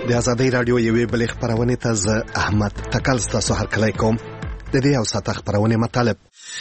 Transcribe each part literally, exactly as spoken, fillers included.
د آزادۍ راډیو یوې بلې خپرونې ته زه احمد تکل ستاسو هرکلی کوم. د دې یو ساعته خپرونې مطالب: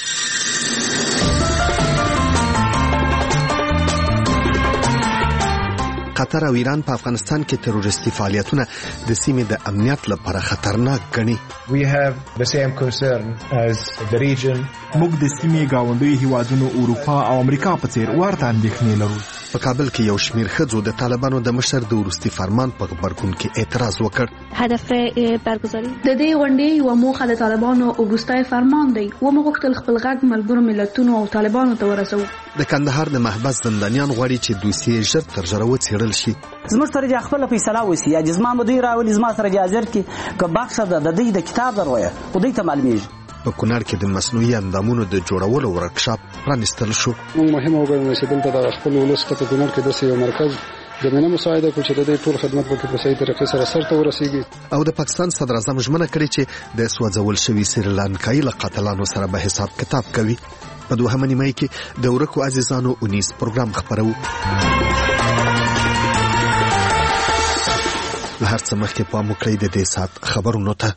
قطر او ایران په افغانستان کې تروریستي فعالیتونه د سیمې د امنیت لپاره خطرناک ګڼي. We have the same concern as the region. موږ د سیمې گاونډي هیوادونو اروپا او امریکا په څیر ورته اندېښنې لرو. په کابل کې یو شمیر ښځو د طالبانو د مشر د وروستي فرمان په غبرګون کې اعتراض وکړ. هدف برگزاری د دې غونډې یو موخه د طالبانو وروستي فرمان دی و موږ خپل خپل غږ ملګرو ملتونو او طالبانو ته ورسوو. د کندهار د محبس زندانیان غواړي چې دوسیې ژر تر ژره وڅېړل شي. زموږ تر خپل فیصله وسی یا جسمه مدیر راولي زما سره اجازه کی که بخښه د دې د کتاب دروي خو دې ته معلومیږي. په کونړ کې د مصنوعي اندامونو د جوړولو ورکشاپ پرانیستل شو. موږ مهمه وګڼو چې دلته د خپل ولس په کونړ کې د یو مرکز د مننه مساعده کوي چې د دې ټول خدمات په صحیح طریقې سره سرته ورسیږي. او د پاکستان صدر اعظم ژمنه کړې چې د سوځول شوي سریلانکایي له قاتلانو سره به حساب کتاب کوي. په دوهمه نیمه کې د ورکو عزیزانو اونیس پروګرام خپرو. له هر څه مخکې پام وکړئ د دې ساعت خبرونو ته.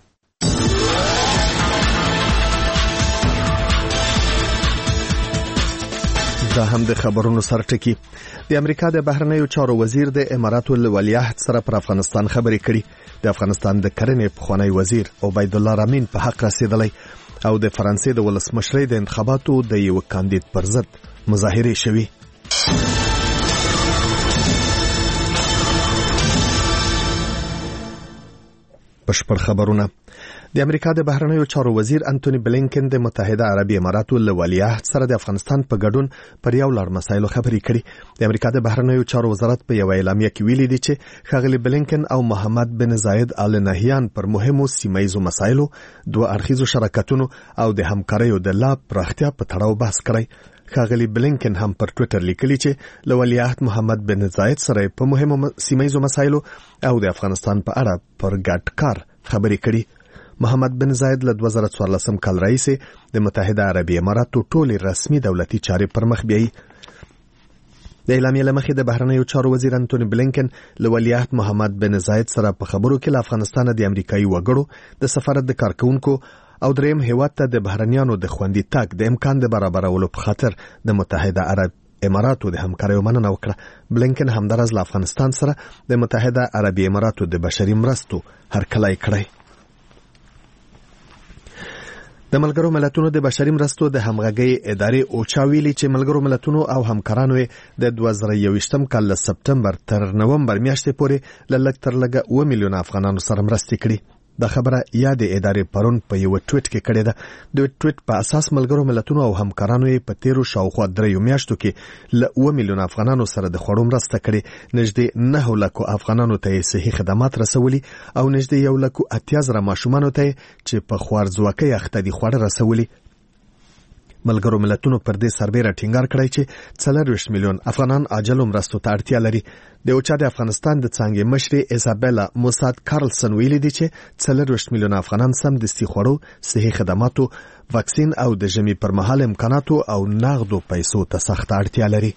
دا هم د خبرونو سرټکی. د امریکا د بهرنیو چارو وزیر د اماراتو له ولیعهد سره پر افغانستان خبرې کړي. د افغانستان د کرنې پخوانی وزیر عبید الله رامین په حق رسیدلی او د فرانسې د ولسمشرۍ د انتخاباتو د یو کاندید پر ضد مظاهرې شوي. بشپړ خبرونه. د امریکا د بهرنیو چارو وزیر انټونی بلینکن د متحده عربی اماراتو له ولیعهد سره د افغانستان په ګډون پر یو لړ مسایلو خبرې کړي. د امریکا د بهرنیو چارو وزارت په یو اعلامیه کې ویلي دی چې ښاغلي بلینکن او محمد بن زاید آل نهیان پر مهمو سیمایزو مسایلو، دوه اړخیزو شراکتونو او د همکاریو د لا پراختیا په تړاو بحث کړی. ښاغلي بلینکن هم پر ټویټر لیکلي چې له ولیعهد محمد بن زاید سره په مهمو سیمایزو مسایلو او د افغانستان په اړه پر ګډ کار خبرې کړي. محمد بن زاید له دوه زره څوارلسم کال راهیسې د متحده عربی اماراتو ټولې رسمي دولتي چارې پر مخ بیایي. د اعلامیې له مخې د بهرنیو چارو وزیر انټونی بلینکن له ولیعهد محمد بن زاید سره په خبرو کې له افغانستان د امریکایي وګړو د سفارت د کارکونکو او دریم هیواد ته د بهرنیانو د خوندي تګ د امکان د برابرولو په خاطر د متحده عرب اماراتو د همکاریو مننه وکړه. بلینکن همدارس له افغانستان سره د متحده عربي اماراتو د بشري مرستو هرکلی کړی. د ملګرو ملتونو د بشري مرستو د همغږۍ ادارې اوچا ویلي چې ملګرو ملتونو او همکارانو د دوه زره یوویشتم کال له سپټمبر تر نومبر میاشتې پورې له لږ تر لږه اوه میلیونه افغانانو سره مرستې کړي. دا خبره یا د ادارې پرون په یو ټویټ کې کړې ده. د ټویټ په اساس ملګرو ملتونو او همکارانو یې په تیرو شاوخوا دریو میاشتو کې له اوه میلیونه افغانانو سره د خوړو مرسته کړې. نږدې نهه لکو افغانانو ته یې صحي خدمات رسولي او نږدې یو لکو اتیا زره ماشومانو ته چې په خوارځواکۍ اخته دي خواړه رسولي. ملګرو ملتونو پر دې سربېره ټینګار کړی چې څلرویشت میلیون افغانان عاجلو مرستو ته اړتیا لري. د اوچا د افغانستان د څانګې مشرې ایزابیلا موساد کارلسن ویلي دي چې څلرویشت میلیونه افغانان سمدستي خوړو، صحي خدماتو، واکسین او د ژمي پر مهال امکاناتو او نغدو پیسو ته سخته اړتیا لري.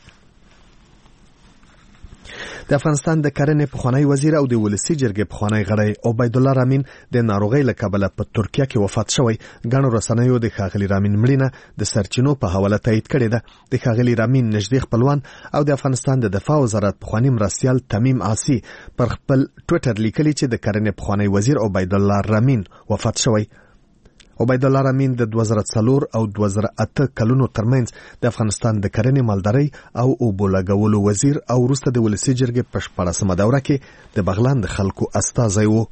د افغانستان د کرنې پخوانی وزیر او د ولسي جرګې پخوانی غړی عبید الله رامین د ناروغۍ له کبله په ترکیه کې وفات شوی. ګڼو رسنیو د ښاغلي رامین مړینه د سرچینو په حواله تایید کړې ده. د ښاغلي رامین نږدې خپلوان او د افغانستان د دفاع وزارت پخوانی مرستیال تمیم آسی پر خپل ټویټر لیکلي چې د کرنې پخوانی وزیر عبید الله رامین وفات شوی. عبید الله رامین د دوه زره څلور او دوه زره اته کلونو ترمنځ د افغانستان د کرنې، مالدارۍ او اوبو لګولو وزیر او وروسته د ولسي جرګې په شپاړسمه دوره کې د بغلان د خلکو استازی و.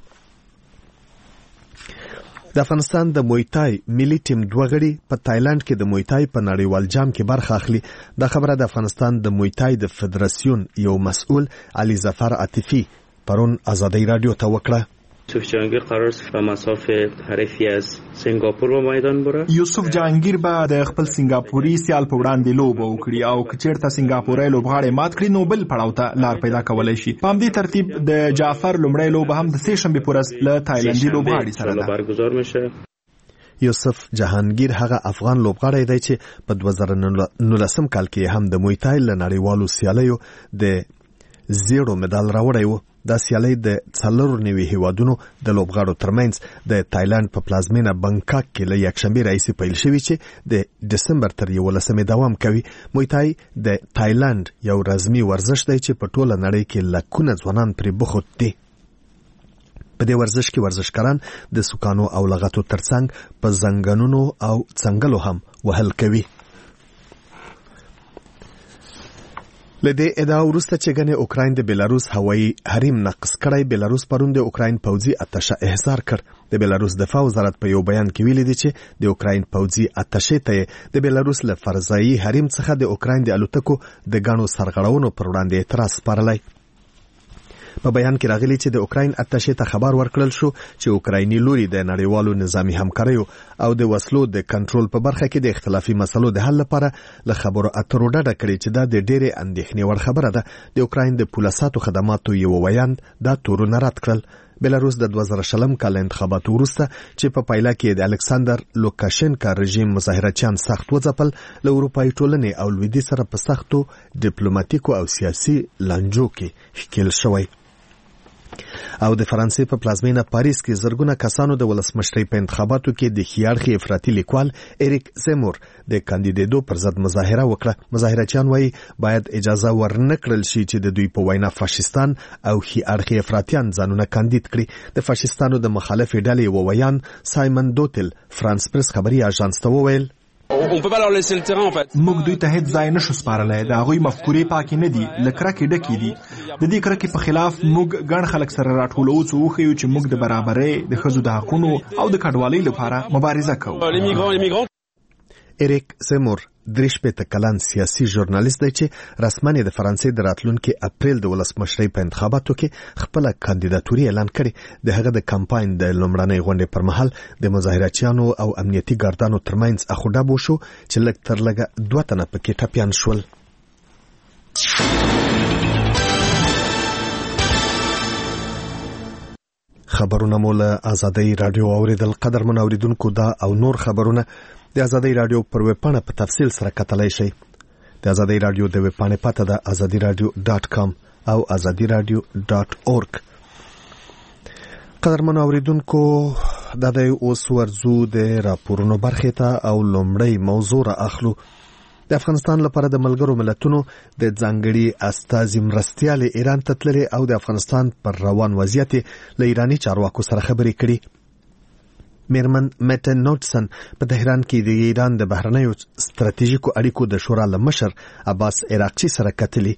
د افغانستان د مویتای ملي ټیم دوه غړي په تایلند کې د مویتای په نړیوال جام کې برخه اخلي. دا خبره د افغانستان د مویتای د فدراسیون یو مسؤل علی ظفر عاطفي پرون آزادۍ رادیو ته وکړه. یوسف جهانگیر قرار است په مسافه حریفی از سنگاپور به میدان بره. یوسف جهانگیر به د خپل سنگاپوري سیال په وړاندې لوبه وکړي او کچیرته سنگاپوري لوبغاړي مات کړي نو بل پړاو ته لار پیدا کولای شي. په همدې ترتیب د جعفر لومړی لوبه هم د سه شنبه پورز له تایلندي لوبغاړي سره ده برگزار میشه. یوسف جهانگیر هغه افغان لوبغاړی دی چې په دوه زره نولسم کال کې هم د موی تای له نړیوالو سیالیو د زیرو مډال راوړی و. دا سیالي د څلورو نوي هیوادونو د لوبغاړو ترمنځ د تایلند په پلازمینه بانکاک کې له یکشنبه راهیسې پیل شوی چې د ډسمبر تر یولسمې دوام کوي. موی د تایلند یو رسمي ورزش دی چې په ټوله نړۍ کې لکونه ځوانان پرې بوخت دي. په دې ورزش کې ورزشکاران د سوکانو او لغتو ترڅنګ په زنګونونو او څنګلو هم وهل کوي. لدې ادعا وروسته چې ګنې اوکراین د بیلاروس هوایي حریم نقض کړی، بیلاروس پرون د اوکراین پوځي اتشه احضار کړ. د بیلاروس دفاع وزارت په یو بیان کې ویلي دی چې د اوکراین پوځي اتشې ته د بیلاروس له فرضایي حریم څخه د اوکراین د الوتکو د ګڼو سرغړونو پر وړاندې اعتراض سپارلی. په بیان کې راغلی چې د اوکراین اتشې ته خبر ورکړل شو چې اوکرایني لوري د نړیوالو نظامی همکاریو او د وسلو د کنټرول په برخه کې د اختلافي مسلو د حل لپاره له خبرو اترو ډډه کړې چې دا د ډېرې اندېښنې وړ خبره ده. د اوکراین د پولیساتو خدماتو یو ویاند دا تورونه رد کړل. بیلاروس د دوه زره شلم کال انتخاباتو وروسته چې په پایله کې د الکساندر لوکاشنکا رژیم مظاهرچیان سخت وځپل، له اروپایي ټولنې او لویدیځ سره په سختو ډیپلوماټیکو او سیاسي لانجو کې ښکېل شوی. او د فرانسې په پلازمینه پاریس کې زرګونه کسانو د ولسمشرۍ په انتخاباتو کې د ښیاړخي افراطي لیکوال اریک زیمور د کاندیدېدو پر ضد مظاهره وکړه. مظاهرچیان وایي باید اجازه ورنه کړل شي چې د دوی په وینا فاشیستان او ښیاړخي افراطیان ځانونه کاندید کړي. د فاشیستانو د مخالفې ډلې وویان سایمن دوتل فرانس پرس خبري اژانس ته وویل موږ دوی ته هیڅ ځای نشو سپارلی. د هغوی مفکورې پاکې نه دي، له کرکې ډکې دي. د دې کرکې په خلاف موږ ګڼ خلک سره راټولو څو وښیو چې موږ د برابرۍ، د ښځو د حقونو او د کډوالۍ لپاره مبارزه کوو. اریک زیمور دریش پېته کلن سیاسي ژورنالیست دی چې رسماً د فرانسې د راتلونکي اپریل د ولسمشرۍ په انتخاباتو کې خپله کاندیداتوري اعلان کړې. د هغه د کمپاین د لومړنۍ غونډې پر مهال د مظاهرچیانو او امنیتي ګاردانو ترمنځ اخوډب وشو چې لږ تر لږه دوه تنه پکې ټپیان شول. خبرونه مو له ازادۍ راډیو اوریدل. قدرمن اوریدونکو، دا او نور خبرونه د ازادۍ راډیو پر ویبپاڼه په تفصیل سره کتلی شئ. د ازادۍ راډیو د ویبپاڼې پته ده ازادي راډیو ډاټ کام او ازادي راډیو ډاټ اورګ. قدرمن اوریدونکو، دا د اوس ورځو د راپورونو برخې ته او لومړی موضوع را اخلو. د افغانستان لپاره د ملګرو ملتونو د ځانګړي استازي مرستیال ایران ته تللي او د افغانستان پر روان وضعیت له ایراني چارواکو سره خبرې کړي. میرمن میټن نوټسن په تهران کې د ایران د بهرنیو ستراتیژیکو اړیکو د شورا له مشر عباس عراقچي سره کتلي.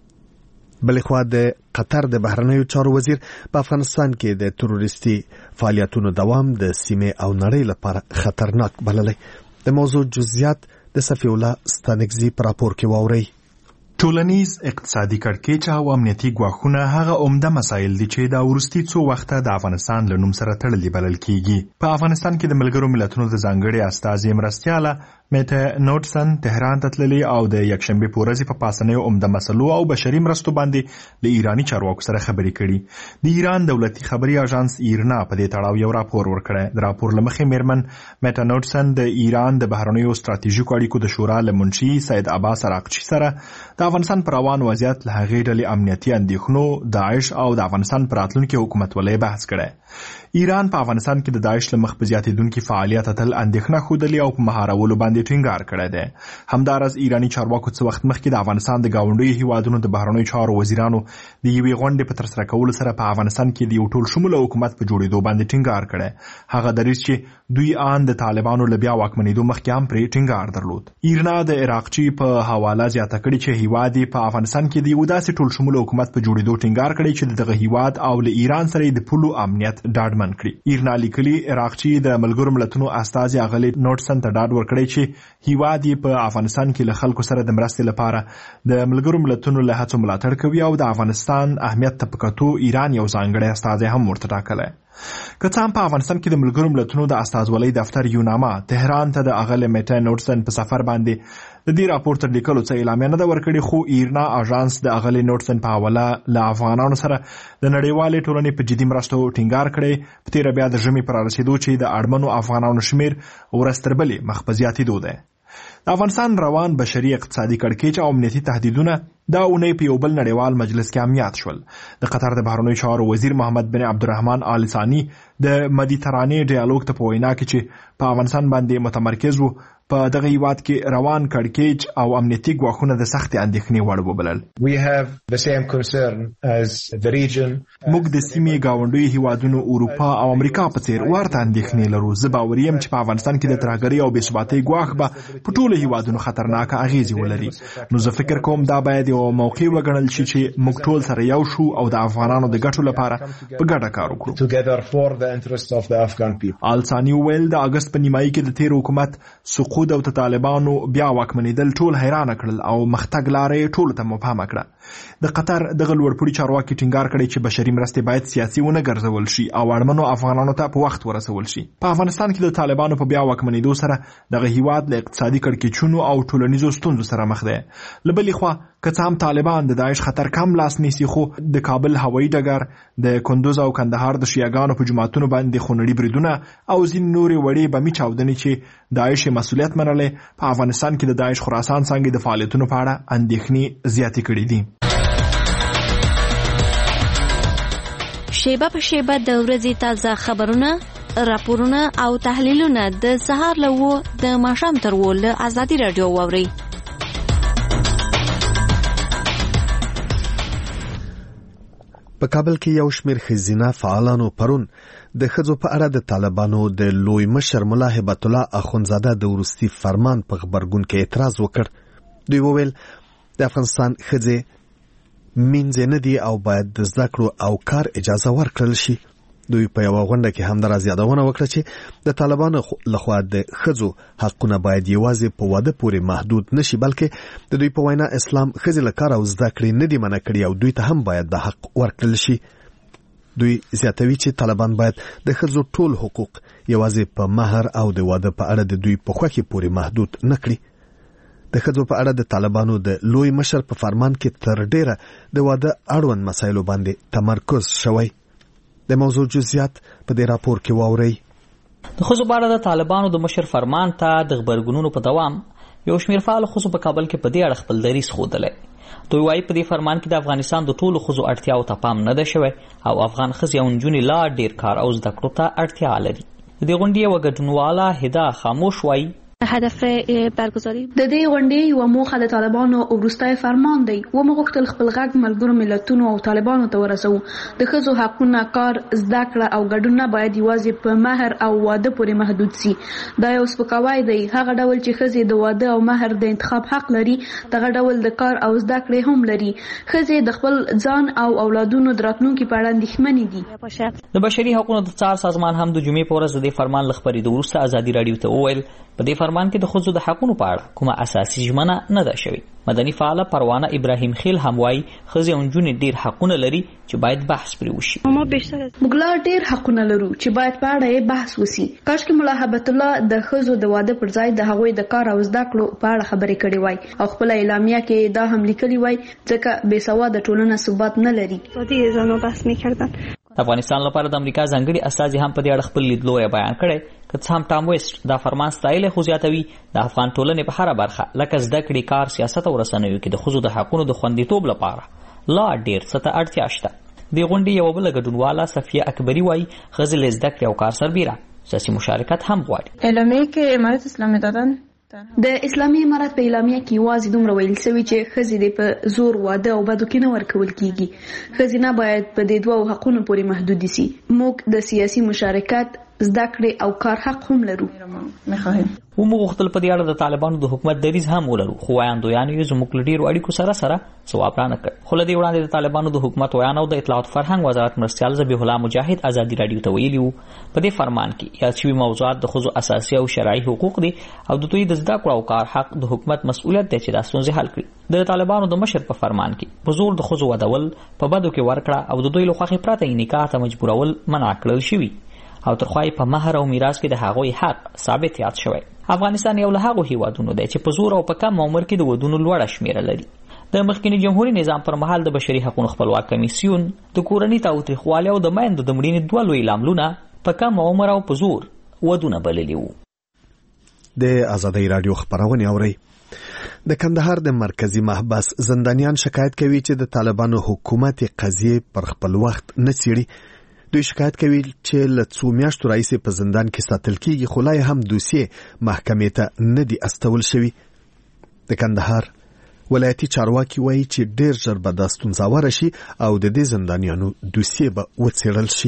بلې خوا د قطر د بهرنیو چارو وزیر په افغانستان کې د تروریستي فعالیتونو دوام د سیمې او نړۍ لپاره خطرناک بللی. د موضوع جزئیات د صفی الله ستانکزي په راپور کې واورئ. ټولنیز اقتصادي کړکېچ او امنیتي ګواښونه هغه عمده مسایل دي چې دا وروستي څو وخته د افغانستان له نوم سره تړلي بلل کیږي. په افغانستان کې د ملګرو ملتونو د ځانګړي استازي مرستیاله میټه نوټسن تهران ته تللي او د یکشنبې په ورځ په پاسنیو عمده مسلو او بشري مرستو باندې له ایراني چارواکو سره خبرې کړي. د ایران دولتي خبري اژانس ایرنا په دې تړاو یو راپور ورکړی. د راپور له مخې میرمن میټه نوټسن د ایران د بهرنیو ستراتیژیکو اړیکو د شورا له منشي سید عباس عراقچي سره د افغانستان پر روان وضعیت له هغې ډلې امنیتي اندېښنو، داعش او د افغانستان پر راتلونکي حکومتولۍ بحث کړی. ایران په افغانستان کې د داعش له مخ په زیاتېدونکي فعالیت تل اندېښنه ښودلې او په مهارولو باندې ټینګار کړی دی. همداراز ایراني چارواکو څه وخت مخکې د افغانستان د ګاونډیو هیوادونو د بهرنیو چارو وزیرانو د یوې غونډې په ترسره کولو سره په افغانستان کې د یو ټول شموله حکومت په جوړېدو باندې ټینګار کړی. هغه دریځ چې دوی آن د طالبانو له بیا واکمنېدو مخکې هم پرې ټینګار درلود. ایرنا د عراقچي په حواله زیاته کړې چې هیواد یې په افغانستان کې د یو داسې ټول شموله حکومت په جوړېدو ټینګار کړی چې دغه هیواد او له ایران سره د پولو امنیت ډاډمن کړي. ایرنا لیکلي عراقچي د ملګرو ملتونو استازي اغلي نوټسن ته ډاډ ورکړی چې هیواد یې په افغانستان کې له خلکو سره د مرستې لپاره د ملګرو ملتونو له هڅو ملاتړ کوي او د افغانستان اهمیت ته په کتو ایران یو ځانګړی استازی هم ورته ټاکلی. که څه هم په افغانستان کې د ملګرو ملتونو د استازولۍ دفتر یوناما تهران ته د اغلې میټه نوټسن په سفر باندې د دې راپور تر لیکلو څه اعلامیه نه ده ورکړې، خو ایرنا اژانس د اغلې نوټسن په حواله له افغانانو سره د نړیوالې ټولنې په جدي مرستو ټینګار کړی. په تېره بیا د ژمي پر رسېدو چې د اړمنو افغانانو شمېر ورځ تر بلې مخ په زیاتېدو دی. د افغانستان روان بشري اقتصادي کړکېچ او امنیتي تهدیدونه دا اونۍ په یو بل نړیوال مجلس کې امنیت شول. د قطر د بهرنیو چارو وزیر محمد بن عبدالرحمن آل ثاني د مدیترانې ډیالوګ ته په وینا کې چې په افغانستان باندې متمرکز وو په دغه هیواد کې روان کړکېچ او امنیتي ګواښونه د سختې اندېښنې وړ وبلل. We have the same concern as the region. موږ د سیمې ګاونډیو هیوادونو اروپا او امریکا په څیر ورته اندېښنې لرو. زه باور یم چې په افغانستان کې د ترهګرۍ او بې ثباتۍ ګواښ به په ټولو هیوادونو خطرناکه اغېزې ولري. نو زه فکر کوم دا باید یو موقع وګڼل شي چې موږ ټول سره یو شو او د افغانانو د ګټو لپاره په ګډه کار وکړو. Together for the interests of the Afghan people. آل ثاني وویل د اګست په نیمایي کې د تیر حکومت سقوط او د طالبانو بیا واکمنېدل ټول حیران کړل او مختګ لارې ټولو ته مبهمه کړه. د قطر دغه لوړپوړي چارواکي ټینګار کړی چې بشري مرستې باید سیاسي ونه ګرځول شي او اړمنو افغانانو ته په وخت ورسول شي. په افغانستان کې د طالبانو په بیا واکمنېدو سره دغه هیواد له اقتصادي کړکېچونو او ټولنیزو ستونزو سره مخ دی. له بلې خوا که څه هم طالبان د داعش خطر کم لاس نیسي، خو د کابل هوایي ډګر، د کندوز او کندهار د شیعاګانو په جوماتونو باندې خونړي بریدونه او ځینې نورې وړې بمي چاودنې چې داعش مسؤلیت منلی په افغانستان کې د داعش خراسان څانګې د فعالیتونو په اړه اندېښنې زیاتې کړې دي. شیبه په شیبه د ورځې تازه خبرونه، راپورونه او تحلیلونه د سهار له وو د ماښام تر وو له ازادي راډیو واورئ. په کابل کې یو شمېر ښځینه فعالانو پرون د ښځو په اړه د طالبانو د لوی مشر ملا هبت الله اخونزاده د وروستي فرمان په غبرګون کې اعتراض وکړ. دوی وویل د افغانستان ښځې مینځې نه دي او باید د زده کړو او کار اجازه ورکړل شي. دوی په یوه غونډه کې همداراز یادونه وکړه چې د طالبانو لخوا د ښځو حقونه باید یوازې په واده پورې محدود نشي، بلکې د دوی په وینا اسلام ښځې له کار او زده کړې نه دي منع کړي او دوی ته هم باید د حق ورکړل شي. دوی زیاتوي چې طالبان باید د ښځو ټول حقوق یوازې په مهر او د واده په اړه د دوی په خوښې پورې محدود نه کړي. د ښځو په اړه د طالبانو د لوی مشر په فرمان کې تر ډیره د واده اړوند مسایلو باندې تمرکز شوی. د موضوع جزئیات په دې راپور کې واورئ. د ښځو په اړه د طالبانو د مشر فرمان ته د غبرګونونو په دوام یو شمېر فعال ښځو په کابل کې په دې اړه خپل دریځ ښودلی. دوی وایي په دې فرمان کې د افغانستان د ټولو ښځو اړتیاو ته پام نه ده شوی او افغان ښځې او نجونې لا ډېر کار او زده کړو ته اړتیا لري. د دې غونډې یوه ګډونواله هدا خاموش وایي هدف برگزاری د دې غونډې یو موخه د طالبانو وروستي فرمان دی. و مغوښتل خپل غږ ملګرو ملتونو او طالبانو ته ورسو. د ښځو حقونه، کار، زده کړه او ګډون نه باید یوازې په مهر او واده پورې محدود سي. دا یو سپکاوی دی. هغه ډول چې ښځې د واده او مهر د انتخاب حق لري، دغه ډول د کار او زده کړې هم لري. ښځې د خپل ځان او اولادونو د راتلونکي په اړه اندېښمنې دي. د بشري حقوقو د څار سازمان هم د جمعې په ورځ د دې فرمان له خپرېدو وروسته ازادي راډیو ته وویل په دې فرمان کې د ښځو د حقونو په اړه کومه اساسي ژمنه نه ده شوې. مدني فعاله پروانه ابراهیم خیل هم وایي ښځې او نجونې ډېر حقونه لري چې باید بحث پرې وشي. موږ لا ډېر حقونه لرو چې باید په اړه یې بحث وشي. کاشکې ملا هبت الله د ښځو د واده پر ځای د هغوی د کار او زده کړو په اړه خبرې کړې وای او خپل اعلامیه کې دا هم لیکلي وای ځکه بې سواده ټولنه ثبات نه لري. د افغانستان لپاره د امریکا ځانګړي استازي هم په دې اړه خپل لیدلوری بیان کړی. که څه هم ټام ویسټ دا فرمان ستایلی، خو زیاتوي د افغان ټولنې په هره برخه لکه زده کړې، کار، سیاست او رسنیو کې د ښځو د حقونو د خوندیتوب لپاره لا ډېر څه ته اړتیا شته. دې غونډې یوه بله ګډونواله صفیه اکبري وایي ښځې له زده کړې او کار سربیره سیاسي مشارکت هم غواړي. اعلامیه کې امارت اسلامي دادن د اسلامي امارت په اعلامیه کې یوازې دومره ویل شوي چې ښځې دې په زور واده او بدو کې نه ورکول کیږي. ښځینه باید په دې دوو حقونو پورې محدود شي. موږ د سیاسي مشارکت، زده کړې او کار حق هم لرو. و موږ غوښتل په دې اړه د طالبانو د حکومت دریځ هم ولرو، خو ویاندویانو یې زموږ له ډېرو اړیکو سره سره ځواب رانه کړ. خو له دې وړاندې د طالبانو د حکومت ویان او د اطلاعات فرهنګ وزارت مرستیال ذبیح الله مجاهد ازادي راډیو ته ویلي وو په دې فرمان کې یاد شوي موضوعات د ښځو اساسي او شرعي حقوق دي او د دوی د زده کړو او کار حق د حکومت مسؤلیت دی چې دا ستونزې حل کړي. د طالبانو د مشر په فرمان کې په زور د ښځو ودول، په بدو کې ورکړه او د دوی له خوښې پرته یې نکاح ته مجبورول منع کړل شوي او ترخوا په مهر او میراث کې د هغوی حق ثابت یاد شوی. افغانستان یو له هغو هیوادونو دی چې په زور او په کم عمر کې د ودونو لوړه شمیره لري. د مخکني جمهوریت نظام پر مهال د بشري حقوقو خپلواک کمیسیون د کورنۍ تاوتریخوالي او د میندو د مړینې دوه لوی لاملونه په کم عمر او په زور ودونه بللي وو. د آزادۍ رادیو خبرونه اوري. د کندهار د مرکزی محبس زندانیان شکایت کوي چې د طالبانو حکومت قضیه پر خپل وخت نه څیړي. دوی شکایت کوي چې له څو میاشتو راهیسې په زندان کې ساتل کیږي، خو لا هم دوسیه محکمې ته نه دي استول شوي. د کندهار ولایتي چارواکي وایي چې ډیر ژر به دا ستونزه اوره شي او د دې زندانیانو دوسیه به وڅیړل شي.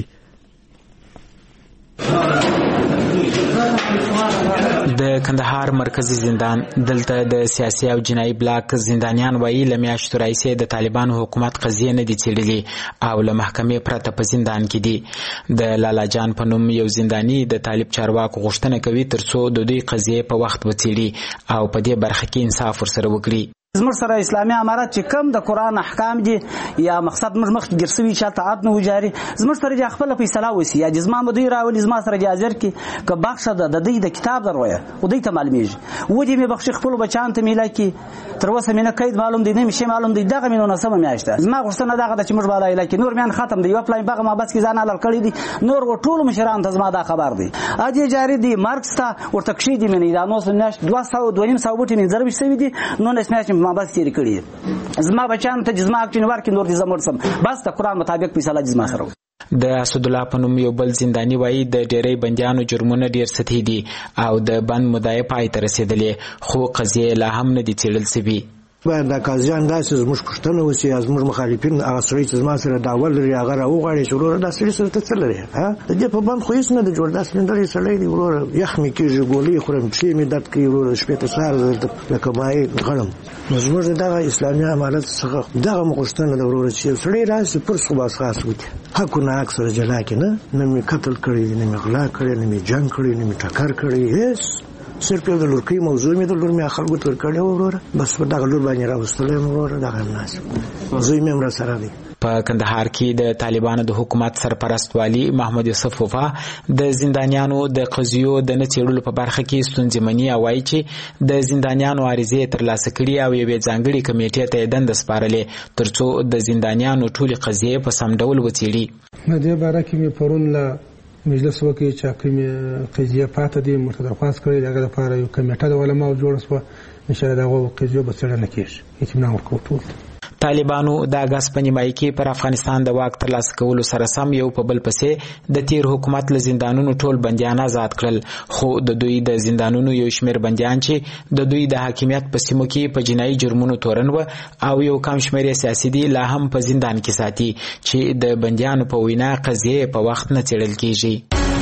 د کندهار مرکزی زندان دلته د سیاسي او جنایي بلاک زندانیان وایي له میاشتو راهیسې د طالبانو حکومت قضیه نه دي څیړلې او له محکمې پرته په زندان کې دي. د لالا جان په نوم یو زنداني د طالب چارواکو غوښتنه کوي ترڅو د دوی قضیه په وخت وڅیړي او په دې برخه کې انصاف ورسره وکړي. زموږ سره اسلامي امارت چې کم د قرآن احکام دي یا مقصد موږ مخکې ګیر سوي چې هلته عد نه وجاري، زموږ سره چې خپله فیصله وسي یا جزما به دوی راولي زما سره جازر کړي که بخښه ده د دوی د کتاب درویه خو دوی ته معلومېږي ودې مې بخښي خپلو بچیانو ته میله کړي. تر اوسه مې نه قید معلوم دی نه مې شی معلوم دی. دغه مې نولسمه میاشت ده. زما غوښتنه دغه ده چې موږ به علاحله کړي. نور میان ختم دی، یوه پلاین بغه محبس کې ځان حلال کړی دي. نور و ټولو مشرانو ته زما دا خبر دی. ادې جاري دي مارکس ته ورته کښې دي مې دا نولس میاشت دوه سوه دوه نیم سوه بوټې مې ضرب شوي دي. نولس میاشتې مې په محبس تېرې کړي دي. زما بچیانو ته چې زما حق ورکړي نور دې زه مړ سم، بس د قرآن مطابق فیصله دې زما سره. د اسدالله په نوم یو بل زنداني وایي د ډیری بندیانو جرمونه ډیر سطحي دي او د بند مدعا پای ته رسېدلې خو قضیه لا هم نه دي څیړل شوي. باید دا قاضیان داسې زموږ پوښتنه وسي، زموږ مخالفین هغه سړی چې زما سره دعوه لري هغه راوغواړي چې وروره دا سړي سره ته څه لرې؟ د دې په بند خو هېڅ نه ده جوړ، دا سلنډر یې سړی دی وروره، یخ مې کېږي، ګولۍ خورم، پښې مې درد کوي وروره، شپې ته سهار درته لکه مایع غړم. نو زموږ د دغه اسلامي امارت څخه دغه مو غوښتنه ده وروره چې یو سړی راشي پر خو بس خاص وکړي، حق نه حق سره جلا کړي، نه نه مې قتل کړی دی، نه مې غلا کړی، نه مې جنګ کړی، نه مې ټکر کړی، هېڅ صرف یو د لورکۍ موضوع مې د لور مې خلکو ته ورکړې وه وروره، بس په دغه لور باندې راوستلی یم وروره، دغه مناسب زوی مې هم راسره دی. په کندهار کې د طالبانو د حکومت سرپرست والي محمد یوسف وفا د زندانیانو د قضیو د نه څیړلو په برخه کې ستونزې مني او وایي چې د زندانیانو عریضې ترلاسه کړي او یوې ځانګړې کمیټې ته یې دنده سپارلې ترڅو د زندانیانو ټولې قضیې په سم ډول وڅیړي. په دې باره کې مې پرون له مجلس وکړي چې کومې قضیه پاته دي موږ ته درخواست کړی د هغه لپاره یو کمیټه د علماو جوړه شوه، انشاءالله د هغو قضیو به څېړنه کېږي، اطمینان ورکوو ټول ته. طالبانو د اګست په نیمایي کې پر افغانستان د واک ترلاسه کولو سره سم یو په بل پسې د تیر حکومت له زندانونو ټول بندیان آزاد کړل، خو د دوی د زندانونو یو شمېر بندیان چې د دوی د حاکمیت په سیمو کې په جنایي جرمونو تورن و او یو کم شمېر سیاسي دي لا هم په زندان کې ساتي چې د بندیانو په وینا قضیې په وخت نه څېړل کېږي.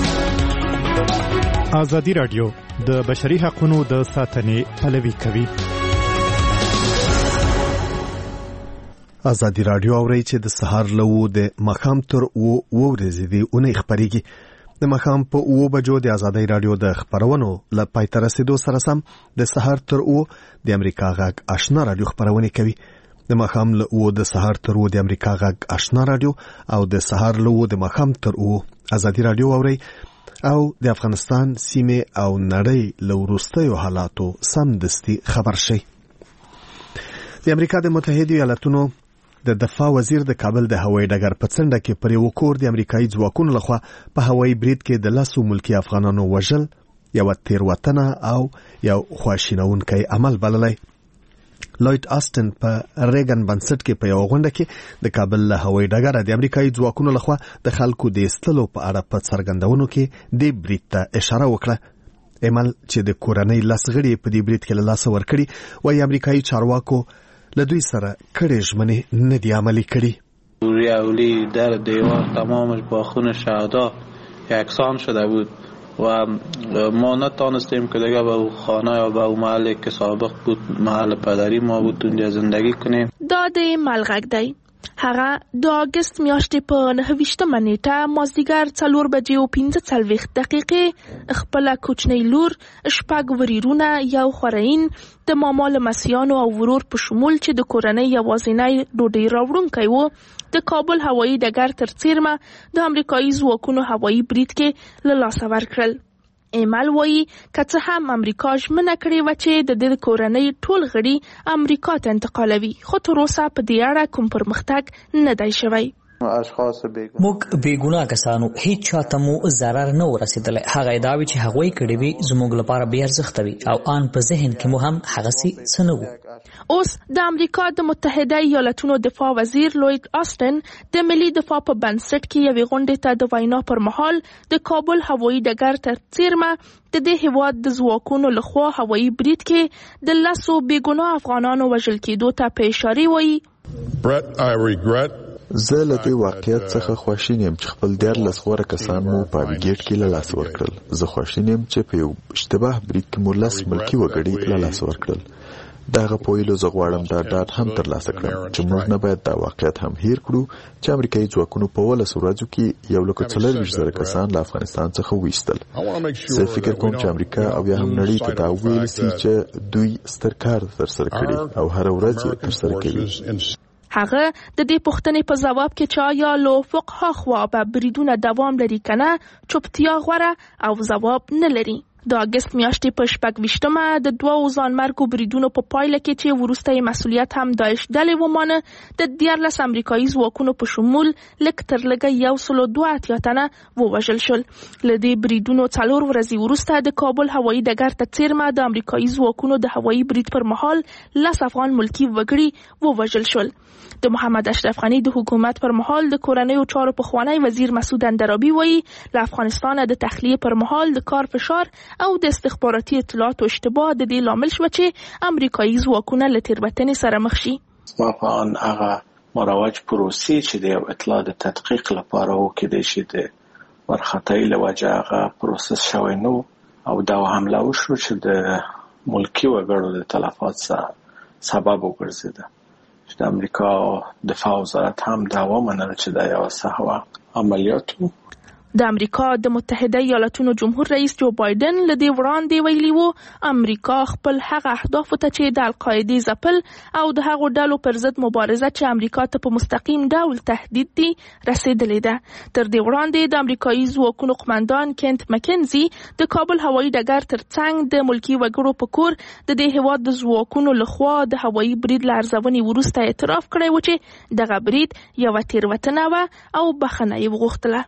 ازادي رادیو د بشري حقوقو د ساتنې پلوي کوي. ازادي رادیو اوري چې د سهار له د مخام تر او ورځې دی اونۍ خبريږي. د مخام په او بجو د ازادي رادیو د خبرونو ل پای تر رسیدو سره سم د سهار تر او د امریکا غږ آشنا رادیو خبرونه کوي. د مخام له او د سهار تر او د امریکا غږ آشنا رادیو او د سهار له د مخام تر او ازادي رادیو اوري او د افغانستان سیمه او نړۍ له وروستیو حالاتو سم دستي خبر شي. د امریکا د متحده ایالاتونو د دفاع وزیر د کابل د هوایي ډګر په څنډه کې پر یو کور د امریکایي ځواکونو لخوا په هوایي برید کې د لاسو ملکی افغانانو وژل یو تیروتنه او یو خواشینونکی عمل بللی. لوید آستن په ریګن بنسټ کې په یو غونډه کې د کابل له هوایي ډګر د امریکایي ځواکونو لخوا د خلکو د استلو په اړه په څرګندونو کې د برید ته اشاره وکړه. عمل چې د کورنۍ لاسغړي په دې برید کې له لاسه ورکړي وایي امریکایي چارواکو له دوی سره کړې ژمنې نه دي عملي کړي. ریاولی در دیوار تمامش با خون شهدا یکسان شده بود و ما نتانستیم که دیگه به او خانه یا به او محلی که سابق بود محل پدری ما بود اونجا زندگی کنیم. دا د ملغک دی. هغه د اگست میاشتې په نهه ویشتمه نیټه مازدیګر څلور بجې او پنځه څلوېښت دقیقې خپله کوچنۍ لور شپږ وریرونه یو خوریین د ماما لمسیانو او ورور په شمول چې د کورنۍ یوازینی ډوډۍ راوړونکی و د کابل هوایي ډګر تر څیرمه د امریکایي ځواکونو هوایي برید کې له لاسه ورکړل. ایمل وایي که څه هم امریکا ژمنه کړې وه چې د دې کورنۍ ټول غړي امریکا ته انتقالوي، خو تر اوسه په دې اړه کوم پرمختګ نه دی شوی. اشخاص بیگناه موږ بیګناه کسانو هیڅ چاته مو ضرر نه ورسېدلی. هغه ادعاوې چې هغوی کړې وي زموږ لپاره بې ارزښته وي او آن په ذهن کې مو هم هغسې څه نه وو. اوس د امریکا د متحده ایالاتونو دفاع وزیر لوید آسټن د ملي دفاع په بنسټ کې یوې غونډې ته د وینا پر مهال د کابل هوایي ډګر تر څیرمه د دې هیواد د ځواکونو لخوا هوایي برید کې د لسو بېګناه افغانانو وژل کېدو ته په اشارې وایي زه له دې واقعیت څخه خواشین یم چې خپل دیارلس غوره کسان مو په ابیګیټ کې له لاسه ورکړل. زه خواشین یم چې په یو اشتباه برید کې مو لس ملکي وګړي له لاسه ورکړل. دغه په ویلو زه غواړم دا ډاډ هم ترلاسه کړم چې موږ نه باید دا واقعیت هم هیر کړو چې امریکایي ځواکونو په ولس ورځو کې یو لکه څلرویشت زره کسان له افغانستان څخه وایستل. زه فکر کوم چې امریکا او یا هم نړۍ ته دا ویل سي چې دوی ستر کار ترسره کړي او هر ورځ یې ترسره کوي. هغه د دې پوښتنې په ځواب کې چې آیا له فقها خوا به بریدونه دوام لري که نه چوپتیا غوره او ځواب نه لري. د اګست میاشتې په شپږ ویشتمه د دوو ځانمرګو بریدونو په پایله کې چې وروسته یې مسؤلیت هم داعش ډلې ومانه د دیارلس امریکایي ځواکونو په شمول لږ تر لږه یو سلو دوه اتیا تنه ووژل شول. له دې بریدونو څلور ورځې وروسته د کابل هوایي ډګر ته څیرمه د امریکایي ځواکونو د هوایي برید پر مهال لس افغان ملکي وګړي ووژل شول. د محمد اشرف غني د حکومت پر مهال د کورنیو چارو پخوانی وزیر مسعود اندرابي وایي له افغانستان د تخلیه پر مهال د کار فشار او د استخباراتي اطلاعاتو اشتباه د دې لامل شو چې امریکایي ځواکونه له تېروتنې سره مخ شي. ما په آن هغه مروج پروسې چې د یو اطلاع د تدقیق لپاره وکړای شي د ورختۍ له وجه هغه پروسس شوی نو او دا حمله وشو چې د ملکي وګړو د تلفات سبب وګرځېده. چې د امریکا دفاع وزارت هم دا ومنل چې دا یو سهوا عملیات وو. د امریکا د متحده ایالاتونو جمهور رئیس جو بایدن له دې وړاندې ویلي وو امریکا خپل هغه اهدافو ته چې د القاعدې ځپل او د هغو ډلو پر ضد مبارزه چې امریکا ته په مستقیم ډول تهدید دي رسېدلې ده. تر دې وړاندې د امریکایي ځواکونو قماندان کینت مکنزي د کابل هوایي ډګر تر څنګ د ملکي وګړو په کور د دې هیواد د ځواکونو لخوا د هوایي برید له ارزونې وروسته اعتراف کړی و چې دغه برید یوه تېروتنه وه او بخښنه یې وغوښتله.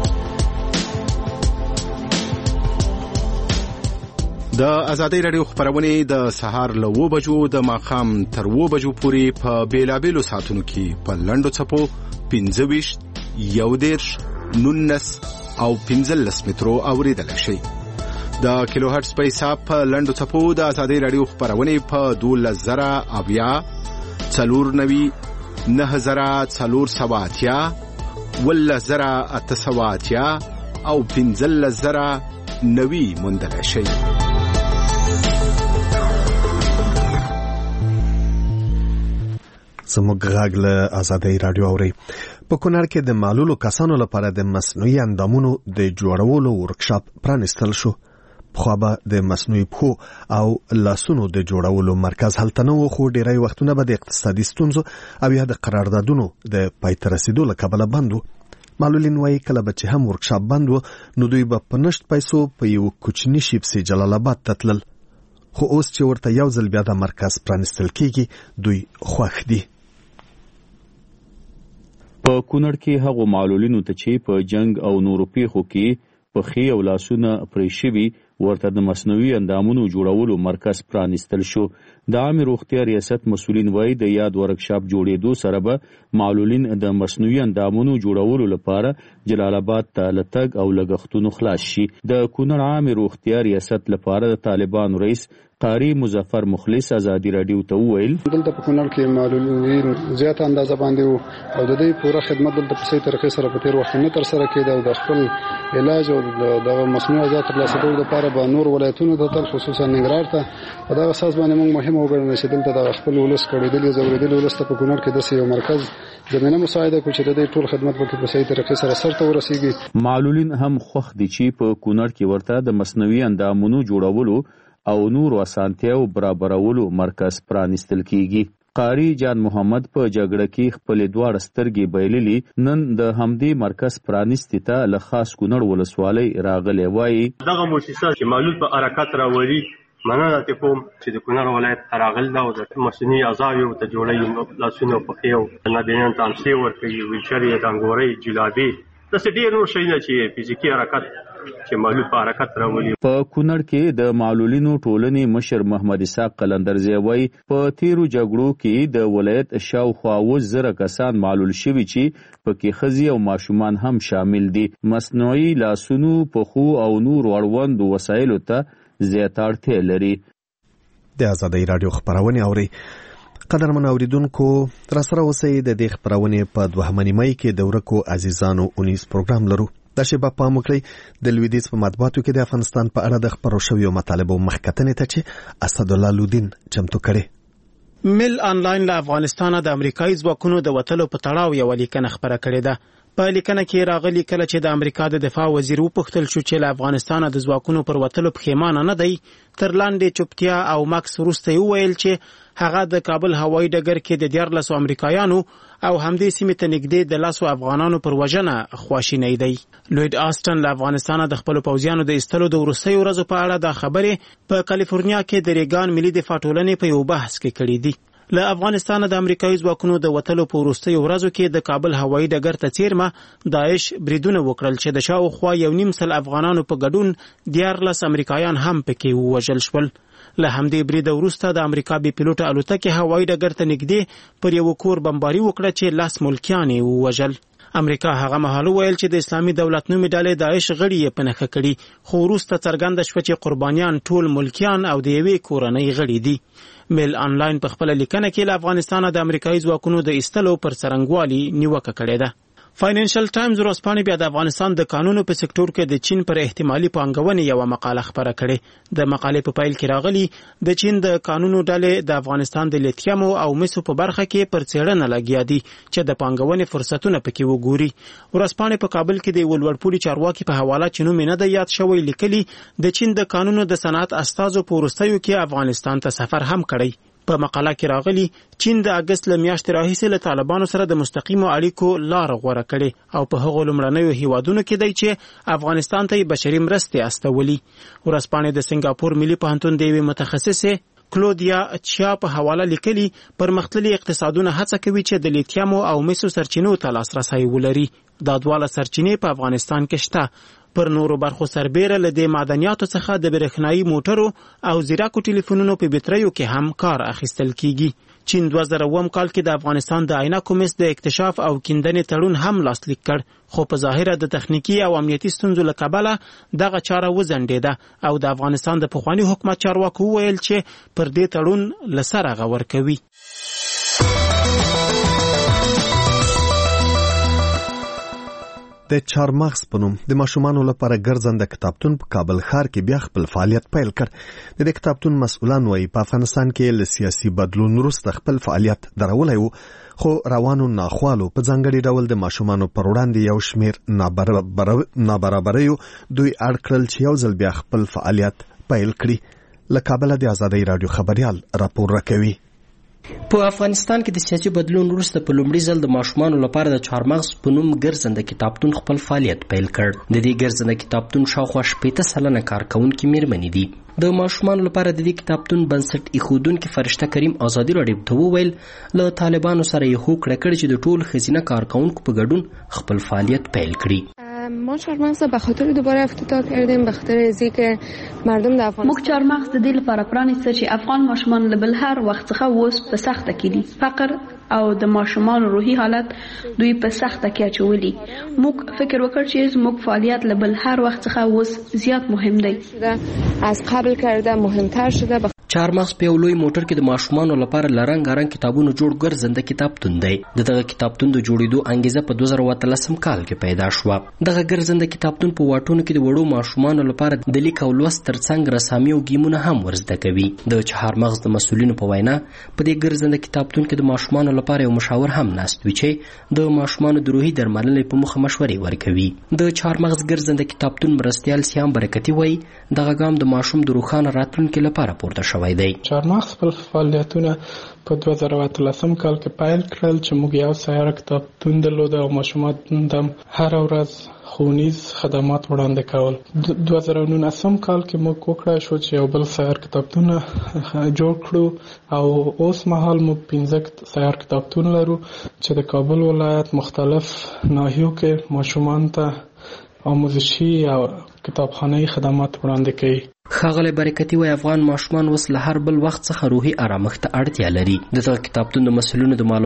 د ازادۍ راډیو خبرونه د سهار له اوه بجو د ماښام تر اوه بجو پورې په بیلابېلو ساعتونو کې په لنډو څپو پنځه ویشت، یو دېرش، نولس او پنځلس مترو اورېدلی شئ. د کیلو هرټز په حساب په لنډو څپو د ازادۍ راډیو خبرونه په دولس زره اویا، څلور نوي، نهه زره څلور سوه اتیا، اوولس زره اته سوه اتیا او پنځلس زره نوي موندلی شئ. زموږ غږ له ازادۍ راډیو اورئ. په کونړ کې د معلولو کسانو لپاره د مصنوعي اندامونو د جوړولو ورکشاپ پرانیستل شو. پخوا به د مصنوعي پښو او لاسونو د جوړولو مرکز هلته نه و، خو ډیری وختونه به د اقتصادي ستونزو او یا د قراردادونو د پای ته رسېدو له کبله بند و. معلولین وایي کله به چې هم ورکشاپ بند و نو دوی به په نشت پیسو په یو کوچني شي پسې جلال آباد ته تلل، خو اوس چې ورته یو ځل بیا د مرکز پرانیستل کېږي دوی خوښ دي. په کونړ کې هغو معلولینو ته چې په جنگ او نورو پیښو کې پښې او لاسونه پرې شوي ورته د مصنوعي اندامونو جوړولو مرکز پرانیستل شو. د عامې روغتیا ریاست مسؤلین وایي د یاد ورکشاپ جوړېدو سره به معلولین د مصنوعي اندامونو جوړولو لپاره جلال آباد ته له تګ او لګښتونو خلاص شي. د کونړ عامې روغتیا ریاست لپاره د طالبانو رئیس قاری مظفر مخلص ازادي راډیو ته وویل دلته په کونړ کې معلولین زیاته اندازه باندې وو او د دې پوره خدمت دلته په صحیح طریقې سره په تیر وخت نه تر سره کېده او د خپل علاج او د مصنوعي اعضاء ترلاسه کولو لپاره به نور ولایتونو ته تل خصوصا ننګرهار ته په دغه اساس باندې موږ مهم وګڼل چې دلته د خپل ولس کړېدلې ضروري ولس ته په کونړ کې داسې یو مرکز زمينه مساعده کوي چې د دې ټول خدمت په په صحیح طریقې سره سرته ورسیږي. معلولین هم خوښ دي چې په کونړ کې ورته د مصنوعي اندامونو جوړولو او نور اسانتیاو برابرولو مرکز پرانیستل کیږي. قاری جان محمد په جګړه کې خپل دواړه سترګې بایللې نن د همدې مرکز پرانیستي ته له خاص کونړ ولسوالۍ راغلی وایي دغه مؤسسه چې معلول په حرکت راولي مننه ته کوم چې د کونړ ولایت راغل دا او د مصنوعي اعضاو ته جوړي لاسونه پخې او نابینان ته امسي ورکوي ویلچر یې ډنګوري جلابي د ډېر نور شیونه چې فزیکي حرکت چې معلول په حرکت راولي. په کونړ کې د معلولینو ټولنې مشر محمد اسحاق قلندرزی وایي په تیرو جګړو کې د ولایت شاوخوا اووه زره کسان معلول شوي چې پکې ښځې او ماشومان هم شامل دي. مصنوعي لاسونو پښو او نور اړوند وسایلو ته زیاته اړتیا لري. د ازادۍ راډیو خبرونه اوري. قدرمن اوریدونکو را سره اوسئ. د دې خبرونې په دوهمه نیمه کې د ورکو عزیزانو اونیز پروګرام لرو. دا شی په پام وکړئ د لویدیځ په مطبوعاتو کې د افغانستان په اړه د خبرو شویو مطالبو مخکتنې ته چې اسد الله لودین چمتو کړي. مل انلاین له افغانستانه د امریکایي ځواکونو د وتلو په تړاو یو لیکنه خبره کړې ده. په لیکنه کې راغلي کله چې د امریکا د دفاع وزیر وپوښتل شو چې له افغانستانه د ځواکونو پر وتلو پښیمانه نه دی، تر لاندې چوپتیا او مکس وروسته وویل چې هغه د کابل هوایي ډګر کې د دیارلسو امریکایانو او همدې سیمې ته نږدې د لسو افغانانو پر وژنه خواشینی دی. لوید آسټن له افغانستانه د خپلو پوځیانو د ایستلو د وروستیو ورځو په اړه دا خبرې په کالیفورنیا کې د ریګان ملي دفاع ټولنې په یو بحث کې کړي دي. له افغانستانه د امریکایي ځواکونو د وتلو په وروستیو ورځو کې د کابل هوایي ډګر ته څیرمه داعش بریدونه وکړل چې د شاوخوا یو نیم سل افغانانو په ګډون دیارلس امریکایان هم پکې ووژل شول. له همدې بریده وروسته د امریکا بې پیلوټه الوتکې هوایي ډګر ته نږدې پر یو کور بمباري وکړه چې لس ملکیان یې ووژل. امریکا هغه مهال ویل چې د اسلامي دولت نومي ډلې داعش غړي یې په نښه کړي، خو وروسته څرګنده شوه چې قربانیان ټول ملکیان او د یوې کورنۍ غړي دي. میل انلاین په خپل لیکنه کې له افغانستانه د امریکایي ځواکونو د ایستلو پر څرنګوالي نیوکه کړې ده. فاینانشل ټایمز ورځپاڼې بیا د افغانستان د قانونو په سکتور کې د چین پر احتمالي پانګونې یوه مقاله خپره کړې. د مقالې په پیل کې راغلي د چین د قانونو ډلې د افغانستان د لیتیمو او مسو په برخه کې پر څېړنه لګیا دي چې د پانګونې فرصتونه پکې وګوري. ورځپاڼې په کابل کې د یوه لوړپوړي چارواکي په حواله چې نوم یې نه دی یاد شوی لیکلي د چین د قانونو د صنعت استازو په وروستیو کې افغانستان ته سفر هم کړی. په مقاله کې راغلي چین د اګست له میاشتې راهیسې له طالبانو سره د مستقیمو اړیکو لار غوره کړې او په هغو لومړنیو هیوادونو کې دی چې افغانستان ته بشري مرستې استولي. ورځپاڼې د سنګاپور ملي پوهنتون د یوې متخصصې کلودیا چیا په حواله لیکلي پرمختللي اقتصادونه هڅه کوي چې د لیتیمو او مسو سرچینو ته لاسرسی ولري. دا دواړه سرچینې په افغانستان کې شته. پر نورو برخو سربیره له دې معدنیاتو څخه د برېښنایي موټرو او زیراکو ټلیفونونو په بټریو کې هم کار اخیستل کیږي. چین دوه زره اووم کال کې د افغانستان د عینکو مس د اکتشاف او کیندنې تړون هم لاسلیک کړ، خو په ظاهره د تخنیکی او امنیتي ستونزو له کبله دغه چاره وځنډېده او د افغانستان د پخواني حکومت چارواکو وویل چې پر دې تړون له سره غور کوي. د چارمغز په نوم د ماشومانو لپاره ګرځنده کتابتون په کابل ښار کې بیا خپل فعالیت پیل کړ. د دې کتابتون مسؤلان وایي په افغانستان کې له سیاسي بدلون وروسته خپل فعالیت درولی و، خو روانو ناخوالو په ځانګړي ډول د ماشومانو پر وړاندې یو شمېر نابرابریو دوی اړ کړل چې یو ځل بیا خپل فعالیت پیل کړي. له کابله د ازادۍ راډیو خبریال راپور راکوي. په افغانستان کې د سیاسي بدلون وروسته په لومړي ځل د ماشومانو لپاره د چارمغز په نوم ګرځنده کتابتون خپل فعالیت پیل کړ. د دې ګرځنده کتابتون شاوخوا شپېته سلنه کارکوونکي میرمنې دي. د ماشومانو لپاره د دې کتابتون بنسټ ایښودونکي فرشته کریم ازادي راډیو ته وویل له طالبانو سره یې هوکړه کړې چې د ټول ښځینه کارکوونکو په ګډون خپل فعالیت پیل کړي. ما چارمغز به خاطر دوباره افتتاح کردیم به خاطر از اینکه مردم در افغانستان موږ چارمغز د دې لپاره پرانیسته چې افغان ماشومان له بل هر وخت څخه اوس په سخته کې دي. فقر او د ماشومان روحي حالت دوی په سخته کې اچولي. موږ فکر وکړ چې زموږ فعالیت له بل هر وخت څخه اوس زیات مهم دی. از قبل کرده مهمتر شده. چارمغز په یو لوی موټر کې د ماشومانو لپاره لرنګارنګ کتابونو جوړ ګرځنده کتابتون دی. دغه کتابتون د جوړېدو انګیزه په دوه زره اتلسم کال کې پیدا شوه. دغه ګرځنده کتابتون په واټونو کې د وړو ماشومانو لپاره د لیک او لوست ترڅنګ رسامي او ګیمونه هم ورزده کوي. د چارمغز د مسؤلینو په وینا په دې ګرځنده کتابتون کې د ماشومانو لپاره یو مشاور هم ناست وي چې د ماشومانو د روحي درملنې په موخه مشورې ورکوي. د چارمغز ګرځنده کتابتون مرستیال سیام برکتي وایي دغه ګام د ماشوم د روښانه راتلونکي لپاره پورته شوی شوی دی. چهارمغز خپل فعالیتونه په دوه زره اتلسم کال کې پیل کړل چې موږ یو سیاره کتابتون درلود او ماشومان هم هر ورځ ښوونیز خدمات وړاندې کول. دوه زره نولسم کال کې موږ وکړای شو چې یو بل سیار کتابتون جوړ کړو او اوس مهال موږ پنځه سیار کتابتون لرو چې د کابل ولایت مختلف ناحیو کې ماشومان ته آموزشي او کتابخانه‌ای خدمات وړاندې کوي. ښاغلی برکتي وایي افغان ماشومان اوس له هر بل وخت څخه روحي آرامښت ته اړتیا لري. دغه کتابتون د مسؤلینو د